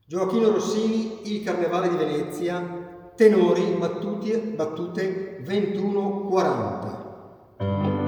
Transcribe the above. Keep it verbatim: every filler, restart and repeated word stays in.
Gioachino Rossini, Il Carnevale di Venezia, tenori, battute, battute ventuno quaranta.